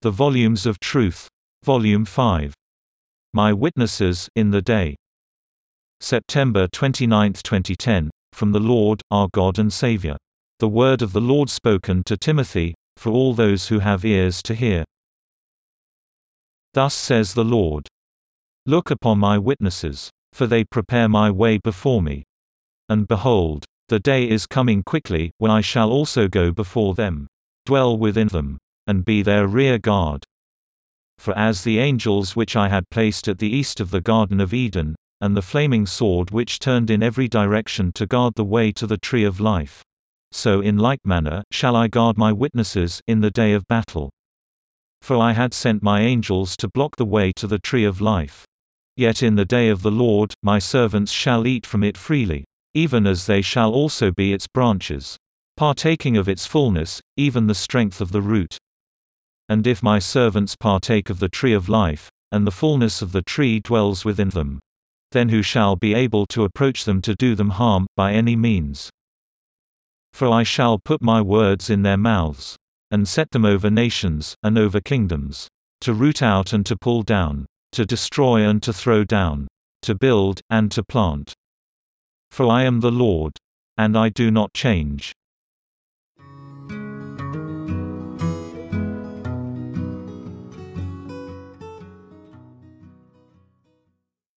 The Volumes of Truth. Volume 5. My Witnesses in the Day. September 29, 2010, from the Lord, our God and Savior. The word of the Lord spoken to Timothy, for all those who have ears to hear. Thus says the Lord. Look upon my witnesses, for they prepare my way before me. And behold, the day is coming quickly, when I shall also go before them, dwell within them, and be their rear guard. For as the angels which I had placed at the east of the Garden of Eden, and the flaming sword which turned in every direction to guard the way to the tree of life, so in like manner shall I guard my witnesses in the day of battle. For I had sent my angels to block the way to the tree of life. Yet in the day of the Lord, my servants shall eat from it freely, even as they shall also be its branches, partaking of its fullness, even the strength of the root. And if my servants partake of the tree of life, and the fullness of the tree dwells within them, then who shall be able to approach them to do them harm, by any means? For I shall put my words in their mouths, and set them over nations, and over kingdoms, to root out and to pull down, to destroy and to throw down, to build, and to plant. For I am the Lord, and I do not change.